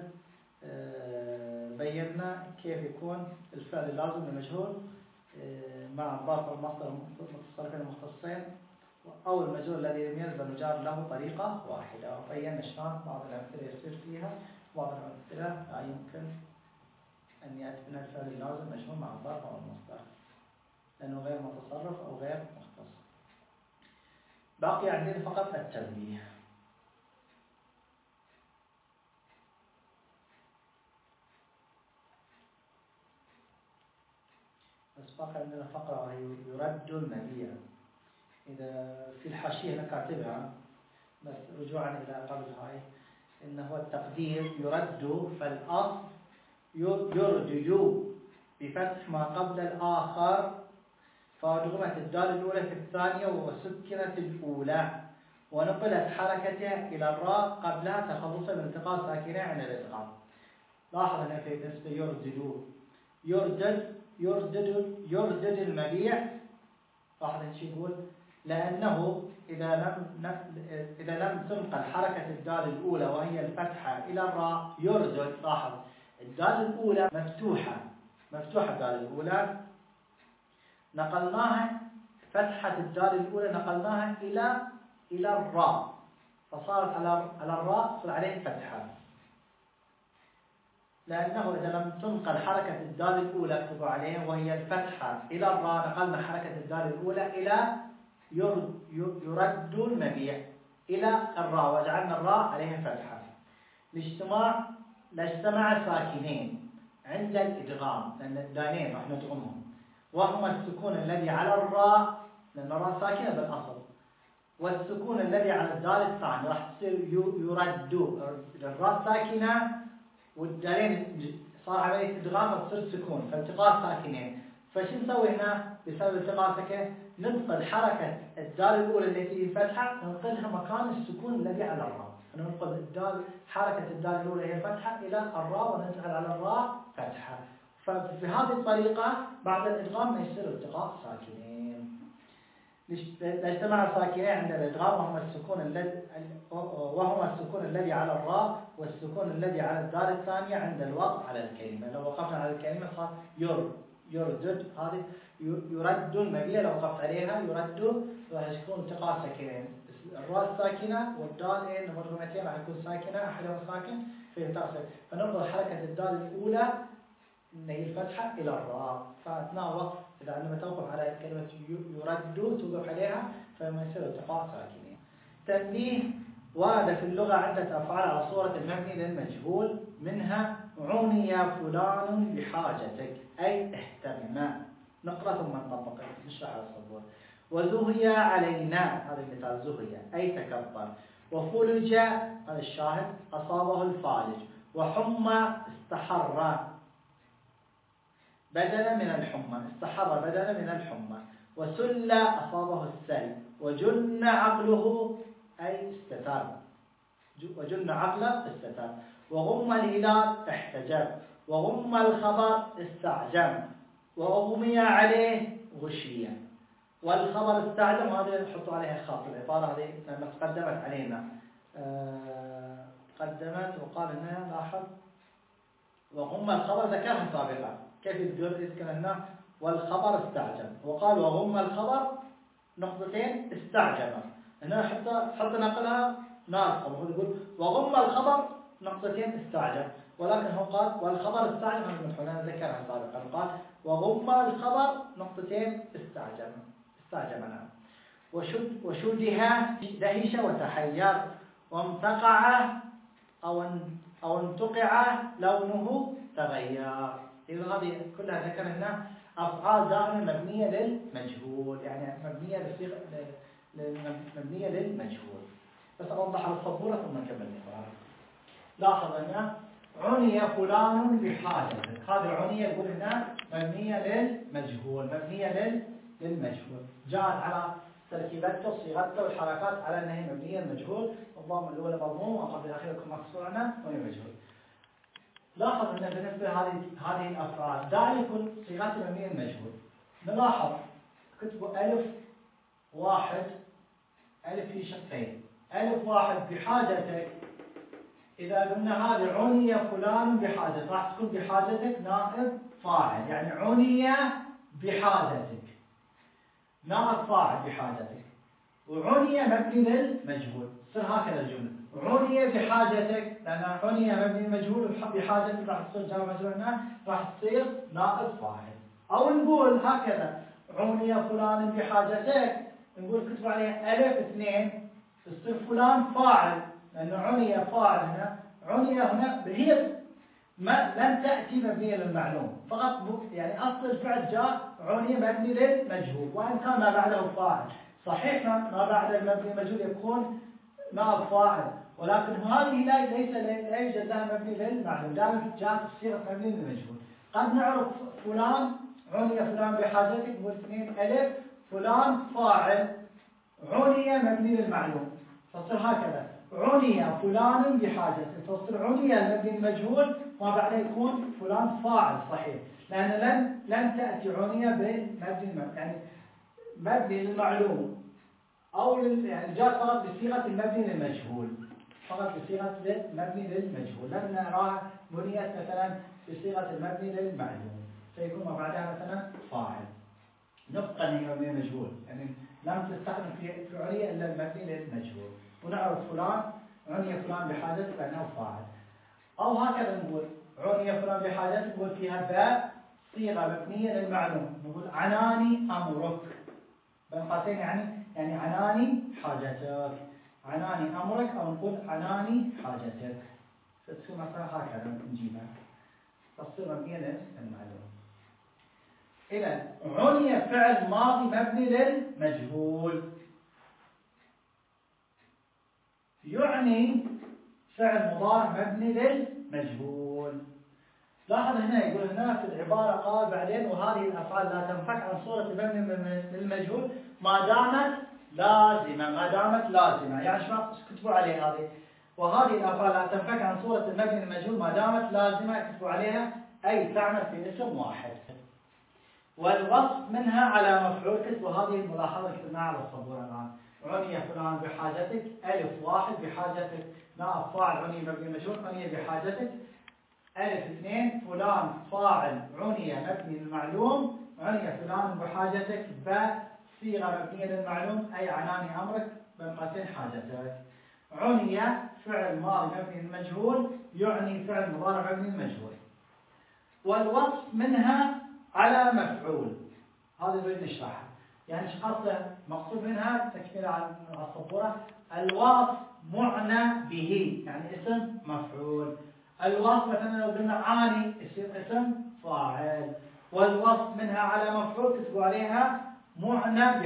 بينا كيف يكون الفعل اللازم للمجهول مع الظرف والمصدر المتصرفين المختصين أو المجهول الذي لم يلزم الجار له طريقة واحدة. وبينا شلون بعض الأمثلة يصير فيها، بعض الأمثلة لا يمكن أن يأتي منها الفعل اللازم مجهول مع الظرف أو المصدر لأنه غير متصرف أو غير مختص. باقي عندنا فقط التنبيه. بس باقي عندنا فقرة يرد المبيع. إذا في الحاشية أنا كاتبها بس رجوعا إلى قبل هاي إنه هو التقدير يرد، فالأصل يردد بفتح ما قبل الآخر، فأدغمت الدال الأولى في الثانية وسكنت الأولى ونقلت حركتها إلى الراء قبلها تخلصا من التقاء ساكنة عن الإدغام. لاحظ أن في بالنسبة يردد المبيع. لاحظ ايش يقول؟ لأنه إذا لم تنقل حركة الدال الأولى وهي الفتحة إلى الراء يردد. لاحظ الدال الأولى مفتوحة الدال الأولى، نقلناها فتحة الدال الأولى نقلناها إلى الراء، فصارت على الراء صار عليه فتحة. لأنه إذا لم تنقل حركة الدال الأولى اكتبوا عليها وهي الفتحة إلى الراء، نقلنا حركة الدال الأولى إلى يرد المبيع إلى الراء وجعلنا الراء عليها فتحة لاجتمع ساكنين عند الإدغام، لأن الدالين راح ندغمهم، وهما السكون الذي على الراء لأن الراء ساكنة بالأصل، والسكون الذي على الدال الثاني راح تصير يرد. الراء ساكنة والدالين صار عملية إدغام تصير سكون، فالتقاء ساكنين. فشو نسوي هنا بسبب التقاء ساكن؟ ننقل حركة الدال الأولى التي فيه فتحة ننقلها مكان السكون الذي على الراء. ننقل الدال حركة الدال الأولى هي فتحة إلى الراء وننتقل على الراء فتحة. فبهذه الطريقة بعد الإدغام ما يصير التقاء ساكنين. اجتمع الساكنين عند الإدغام وهما السكون الذي على الراء والسكون الذي على الدال الثانية عند الوقف على الكلمة. لو وقفنا على الكلمة صار يردد، هذه يرد المبنية لو وقفت عليها يرد راح يكون التقاء ساكنين. الراء الساكنة والدال مدغمتين راح يكون ساكنة، أحدهما ساكن في التقاء. فننقل حركة الدال الأولى من هي الفتحة إلى الراء، فأثناء الوقف إذا عندما توقف على كلمة يرد توقف عليها فما يصير التقاء ساكنين. تنبيه: ورد في اللغة عدة أفعال على صورة المبني للمجهول، منها عني فلان بحاجتك أي اهتم. نقرأ ثم نطبق نشرح على السبورة. وزهي علينا، هذا المثال زهي أي تكبر. وفلج، هذا الشاهد، أصابه الفالج. وحمى استحر بدلا من الحمى، استحر بدلا من الحمى. وسل أصابه السل. وجن عقله أي استتر، وجن عقله استتر. وغم الهلال احتجب. وغم الخبر استعجم. وأغمي عليه غشيا. والخبر استعجم، هذه نحط عليها خط، العبارة هذه لما تقدمت علينا تقدمت وقال هنا لاحظ وغم الخبر ذكرها سابقا كيف يذكر هنا والخبر استعجم، وقال وغم الخبر نقطتين استعجم. هنا حتى نقلها ناقصة، المفروض يقول وغم الخبر نقطتين استعجم، ولكن هو قال والخبر استعجم، هنا ذكرها سابقا قال وغم الخبر نقطتين استعجم نعم. وشده دهش وتحير. وامتقع أو انتقع لونه تغير. إذا هذه كلها ذكر هنا أفعال دائما مبنية للمجهول، يعني مبنية للمجهول. بس أوضح على السبورة ثم نكمل القراءة. لاحظ أن عني فلان بحاجتك، هذه العنية يقول هنا مبنية للمجهول، مبنية للمجهول، جاءت على تركيبته وصيغته والحركات على أنها مبنية للمجهول، الضم الأولى مضموم وقبل الأخير يكون مكسورا وهي مجهول. لاحظ أن بالنسبة هذه الأفعال دائما يكون صيغتها مبنية للمجهول. نلاحظ كتبوا ألف واحد، ألف في شقين، ألف واحد بحاجتك. إذا قلنا هذه عني فلان بحاجتك راح تكون بحاجتك نائب فاعل، يعني عني بحاجتك نائب فاعل بحاجتك. وعني مبني للمجهول، تصير هكذا الجملة عني بحاجتك، لأن عني مبني للمجهول بحاجتك راح تصير جار مجرور هنا راح تصير نائب فاعل. أو نقول هكذا عني فلان بحاجتك، نقول كتب عليها ألف اثنين تصير فلان فاعل، لأنه عني فاعل هنا، عني هنا هي لن تأتي مبنية للمعلوم فقط، يعني أصل الفعل جاء عني مبني للمجهول، وإن كان ما بعده فاعل صحيح ما بعد المبني المجهول يكون نائب فاعل، ولكن هذه لا يوجد لها مبني للمعلوم، دائما جاءت الصيغة مبني للمجهول. قد نعرف فلان عني فلان بحاجتك نقول اثنين ألف فلان فاعل عني مبني للمعلوم، فتصير هكذا عني فلان بحاجتك، فتصير عني المبني المجهول ما بعده يكون فلان فاعل صحيح، لأن لن تأتي عني بالمبني يعني مبني للمعلوم أو يعني جاءت فقط بصيغة المبني للمجهول، فقط بصيغة المبني للمجهول، لن نراها بنيت مثلا بصيغة المبني للمعلوم فيكون ما بعدها مثلا فاعل. نبقى هي مبني للمجهول، يعني لم تستخدم في عني إلا المبني للمجهول، ونعرف فلان عني فلان بحاجته لأنه فاعل. أو هكذا نقول عني فلان بحاجته نقول فيها باء صيغة مبنية للمعلوم، نقول عناني أمرك بين قوسين، يعني عناني حاجتك، عني أمرك، أو نقول عناني حاجتك، فتصير مثلا هكذا نجيبها تصير مبنية للمعلوم. إذا عني فعل ماضي مبني للمجهول، يعني فعل مضارع مبني للمجهول. لاحظ هنا يقول هنا في العبارة قال بعدين وهذه الأفعال لا تنفك عن صورة المبني للمجهول ما دامت لازمة. يعني شو كتبوا عليه هذه؟ وهذه الأفعال لا تنفك عن صورة المبني للمجهول ما دامت لازمة، كتبوا عليها أي تعمل في اسم واحد. والوصف منها على مفعول، كتبوا هذه الملاحظة كتبناها على السبورة الآن. عني فلان بحاجتك، ألف واحد بحاجتك، نائب فاعل عني مبني للمجهول عني بحاجتك. ألف اثنين فلان فاعل عني مبني للمعلوم عني فلان بحاجتك. باء صيغة مبنية للمعلوم أي عناني أمرك بين قوسين حاجتك. عني فعل ماضي مبني للمجهول يعني فعل مضارع مبني للمجهول. والوصف منها على مفعول، هذا نريد نشرحها. يعني ايش قصده؟ مقصود منها تكملة على السبورة. الوصف معنى به يعني اسم مفعول. الوصف مثلا لو قلنا عاني يصير اسم فاعل. والوصف منها على مفعول كتبوا عليها معنى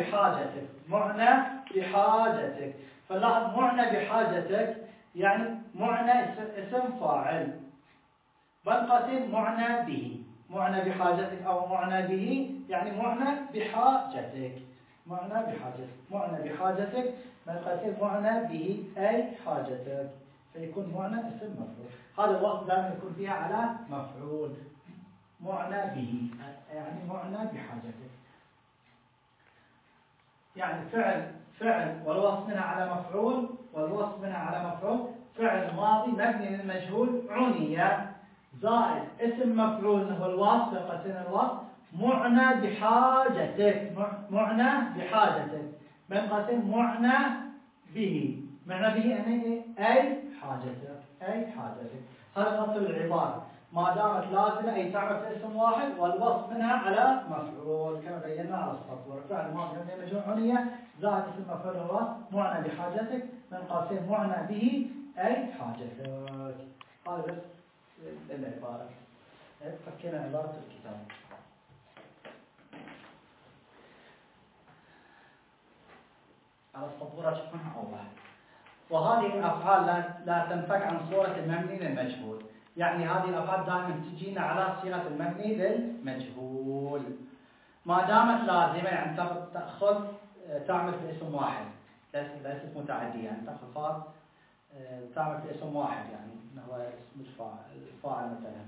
بحاجتك. فلاحظ معنى بحاجتك يعني معنى اسم فاعل بين قوسين معنى بحاجتك أو معنى به يعني معنى بحاجتك بين قوسين معنى به أي حاجتك، فيكون معنى اسم مفعول. هذا الوصف دائما يكون فيها على مفعول معنى به يعني معنى بحاجتك. يعني فعل والوصف منها على مفعول فعل ماضي مبني للمجهول عني زائد اسم مفعول هو الوصف بقسم الوصف معنى بحاجتك من قسم معنى به يعني أي حاجتك. هذا قصد العبارة ما دامت لازمة أي تعرف اسم واحد والوصف منها على مفعول كما بينا على السطر. فعل ماضي مبني للمجهول عني زائد اسم مفعول الوصف معنى بحاجتك من قسم معنى به أي حاجتك. هذا بس العبارة. فكينا عبارة الكتاب. على السبورة تكونها أوضح. وهذه الأفعال لا تنفك عن صورة المبني للمجهول. يعني هذه الأفعال دائما تجينا على صيغة المبني للمجهول ما دامت لازمة، يعني تأخذ تعمل في اسم واحد ليست متعدية، يعني تأخذ فاعل تعمل في اسم واحد يعني هو اسم الفاعل مثلا.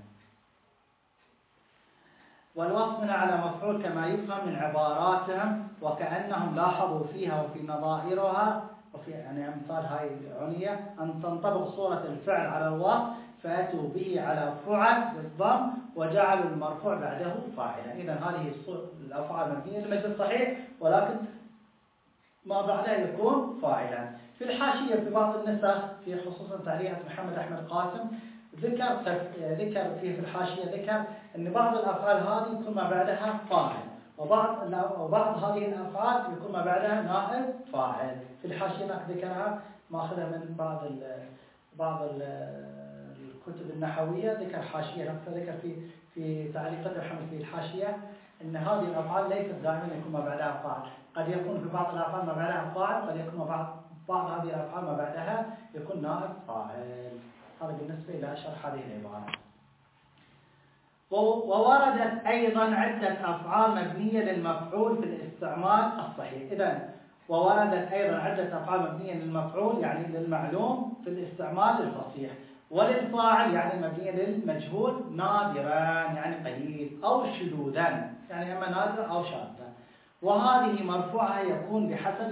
والوصف منها على مفعول كما يفهم من عباراتهم وكأنهم لاحظوا فيها وفي نظائرها وفي يعني أمثال هاي العنية أن تنطبق صورة الفعل على الوصف فأتوا به على فعل بالضم وجعلوا المرفوع بعده فاعلا. إذا هذه الأفعال مبنية للمجهول صحيح ولكن ما بعدها يكون فاعلا. في الحاشية في بعض النسخ في خصوصا تعليقات محمد أحمد قاسم ذكر فيه في الحاشية ذكر أن بعض الأفعال هذه يكون ما بعدها فاعل وبعض هذه الأفعال يكون ما بعدها نائب فاعل. في الحاشية ذكرها ماخذها من بعض الكتب النحوية ذكر حاشية ذكر في تعليقات محمد في الحاشية أن هذه الأفعال ليست دائما يكون ما بعدها فاعل. قد يكون في بعض الأفعال ما بعدها فاعل قد يكون بعض هذه الأفعال ما بعدها يكون نائب فاعل. هذا بالنسبة إلى شرح هذه العبارة. ووردت أيضا عدة أفعال مبنية للمفعول في الاستعمال الصحيح. إذن ووردت أيضا عدة أفعال مبنية للمفعول يعني للمعلوم في الاستعمال الفصيح وللفاعل يعني مبنية للمجهول نادرا يعني قليل أو شذوذا يعني أما نادرا أو شاذا. وهذه مرفوعها يكون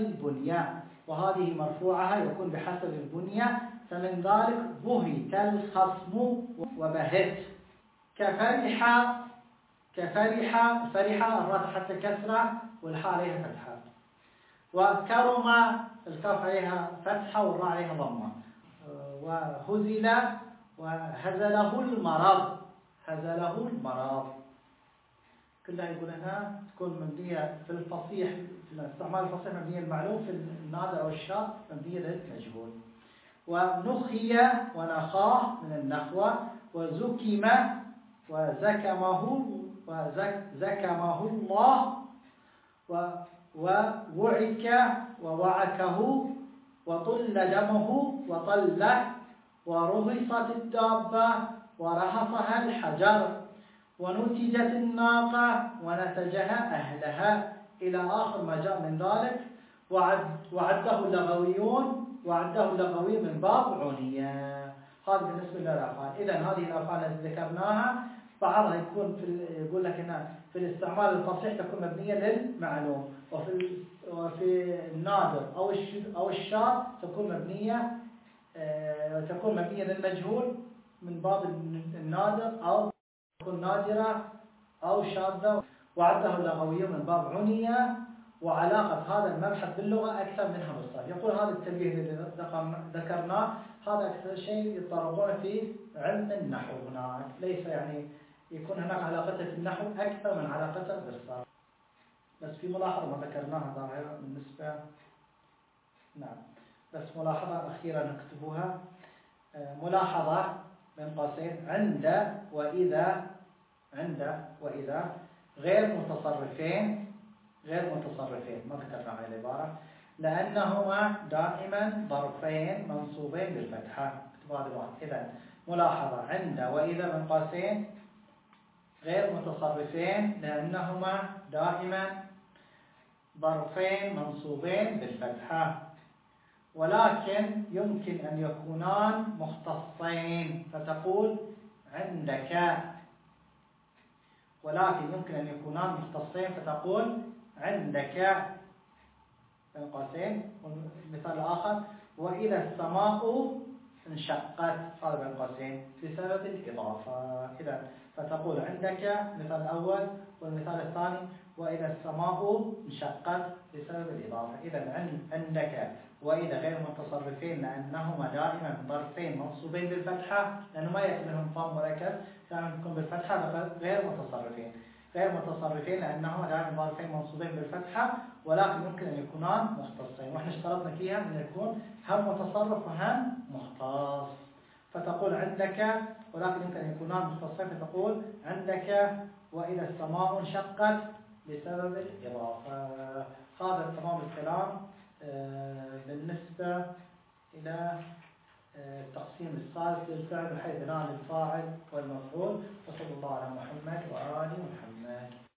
بحسب البنية فمن ذلك بهت الخصم وبهت كفرح الراء حتى كسرة والحاء عليها فتحة. وكرم الكاف عليها فتحة والراء عليها ضمة. وهزل وهزله المرض كلها يقول هنا تكون مبنية في الفصيح في الاستعمال الفصيح مبنية المعلوم في النادر أو الشاذ مبنية للمجهول. ونخي ونخاه من النخوة وزكم وزكمه الله ووعك ووعكه وطل دمه وطله، ورهصت الدابة ورهصها الحجر، ونتجت الناقة ونتجها أهلها، إلى آخر ما جاء من ذلك. وعده اللغوي من باب عنية. هذا بالنسبة للأفعال. إذا هذه الأفعال التي ذكرناها بعضها يكون يقول لك هنا في الاستعمال الفصيح تكون مبنية للمعلوم، وفي النادر أو الشاذ تكون مبنية للمجهول من باب النادر، أو تكون نادرة أو شاذة. وعده اللغوي من باب عنية. وعلاقة هذا المبحث باللغة أكثر منها بالصرف. يقول هذا التنبيه الذي ذكرناه هذا أكثر شيء يتطرقون في علم النحو هناك، ليس يعني يكون هناك علاقته في النحو أكثر من علاقته بالصرف. بس في ملاحظة ما ذكرناها ظاهرة بالنسبة، نعم، بس ملاحظة أخيرة نكتبها. ملاحظة بين قوسين: عند وإذا غير متصرفين ما ذكرنا هاي العبارة، لأنهما دائما ظرفين منصوبين بالفتحة. اكتب هذا الواحد. إذا ملاحظة: عند وإذا بين قوسين غير متصرفين لأنهما دائما ظرفين منصوبين بالفتحة، ولكن يمكن أن يكونان مختصين فتقول عندك. بين قوسين. والمثال الآخر: وإذا السماء انشقت، هذا بين قوسين بسبب الإضافة. إذا فتقول عندك مثال الأول، والمثال الثاني: وإذا السماء انشقت بسبب الإضافة. إذا عندك وإذا غير متصرفين لأنهما دائما ظرفين منصوبين بالفتحة، لأنه ما يأتي منهم ضم ولا كسر، دائما تكون بالفتحة. غير متصرفين لأنهما دائما ظرفين منصوبين بالفتحة، ولكن يمكن أن يكونان مختصين، وإحنا اشترطنا فيها أن يكون هم متصرف وهم مختص. فتقول عندك، ولكن يمكن أن يكونان مختصين، فتقول عندك وإذا السماء انشقت بسبب الإضافة. هذا تمام الكلام بالنسبة إلى التقسيم الثالث للفعل، بحيث بناء الفاعل والمفعول. وصلى الله على محمد وآل محمد.